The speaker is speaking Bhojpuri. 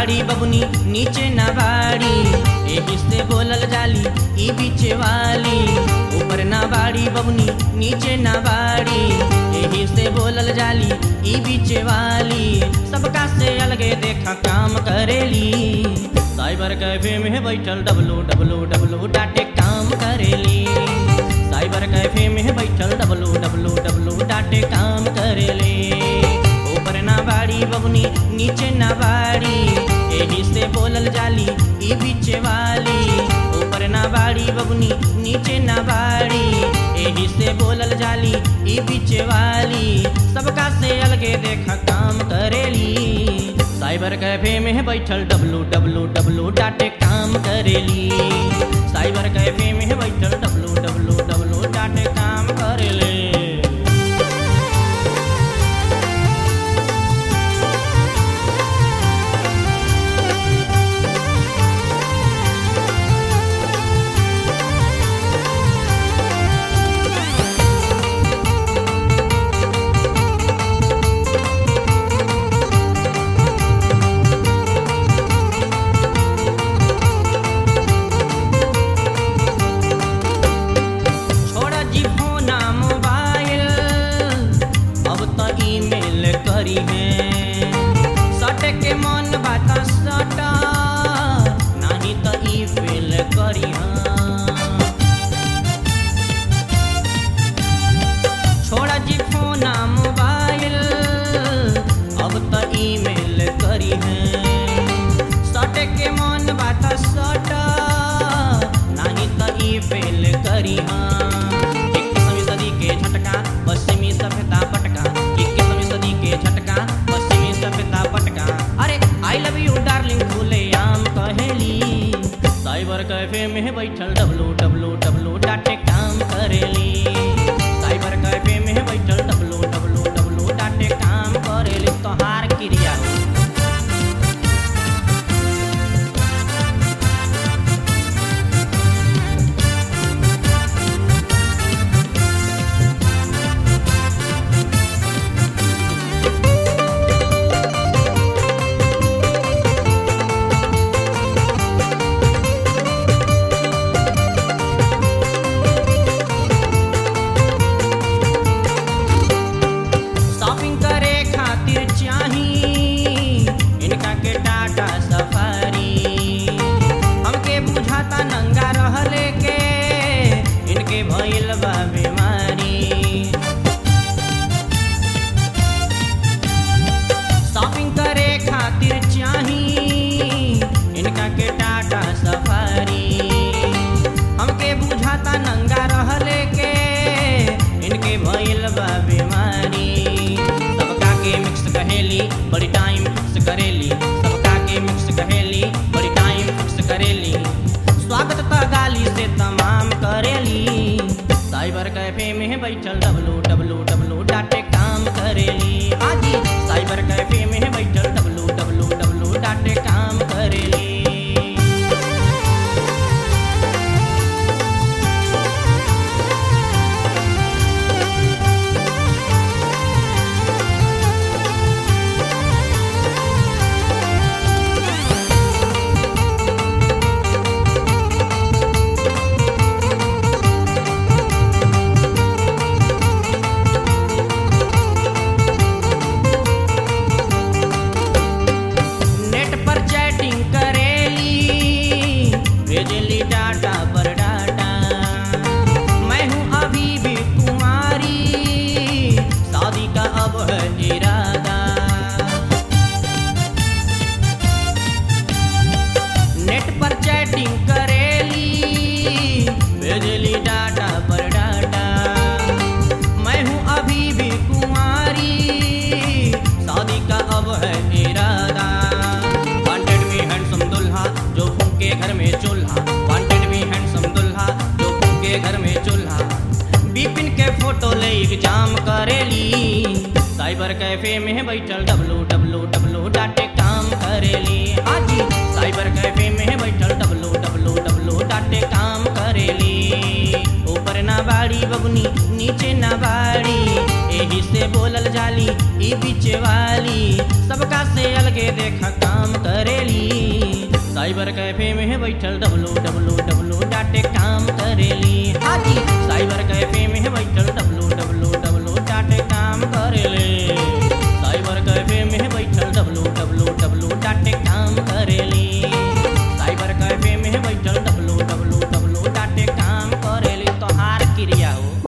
बाड़ी बबुनी नीचे ना बाड़ी, एही से बोलल जाली ई बीचे वाली। ऊपर ना बाड़ी बबुनी नीचे ना बाड़ी, एही से बोलल जाली ई बीचे वाली। सबका से अलगे देखा काम करेली, साइबर कैफे में बैठल डब्लू डब्लू डब्लू डाटे काम करेली। साइबर कैफे में बैठल डब्लू डब्लू डब्लू डाटे काम करेली। ऊपर ना बाड़ी बबुनी नीचे ना बाड़ी, एही से बोलल जाली ई बीचे वाली। ऊपर ना बाड़ी बबुनी नीचे ना बाड़ी, एही से बोलल जाली ई बीचे वाली। सबका से अलगे देखा काम करेली, साइबर कैफे में बैठल डब्लू डब्लू डब्लू डाटे काम करेली। साइबर कैफे में बैठल डब्लू डब्लू डब्लू डाटे काम करेली। करी है सटे के मन बात सटा, नहीं तो ई फेल करी। छोड़ा जी फोन मोबाइल, अब तो ईमेल करी है। सटे के मन बात सटा, नहीं तो ई फेल करी। इक्कीसवीं सदी के झटका पश्चिमी सभ्यता पटका, झटका पश्चिमी सभ्यता पटका। अरे आई लव यू डार्लिंग खुले आम कहेली, साइबर कैफे में बैठल डब्लू डब्लू डब्लू डाटे काम करेली। साइबर कैफे में बैठल डब्लू डब्लू डब्लू डाटे काम करेली। तोहार क्रिया भइल बा बीमारी। शॉपिंग करे खातिर चाही इनका के टाटा सफारी। हमके बुझाता नंगा रहले के इनके भइल बा बीमारी। सबका के मिक्स कहेली बड़ी टाइम फिक्स करेली, सबका के मिक्स कहेली बड़ी टाइम फिक्स करेली। स्वागत त गाली से तमाम करेली, साइबर कैफे में बैठल डब्लू डब्लू डब्लू डाटे काम करेली। हाजी साइबर कैफे में बैठल डब्लू डब्लू डब्लू डाटे काम करेली। भेजली डाटा पर डाटा, मैं हूँ अभी भी कुमारी, शादी का अब है इरादा। नेट पर चैटिंग करेली, भेजली डाटा पर डाटा, मैं हूँ अभी भी कुमारी, शादी का अब है इरादा। वांटेड में हैंडसम दुल्हा जो फूके घर में चूल्हा, वांटेड भी हैंडसम दुल्हा जो फूके घर में चूल्हा। बिपिन के फोटो ले एग्जाम करेली, साइबर कैफे में बैठल डब्लू डब्लू डब्लू डाटे काम करेली। हाजी साइबर कैफे में बैठल डब्लू डब्लू डब्लू डाटे काम करेली। ऊपर ना बाड़ी बबुनी नीचे ना बाड़ी, एही से बोलल जा जाली ई बीचे वाली सबका से अलगे देखा काम करेली साइबर कैफे में बैठल डब्लू डब्लू डब्लू डाटे काम करेली हाजी साइबर कैफे में बैठल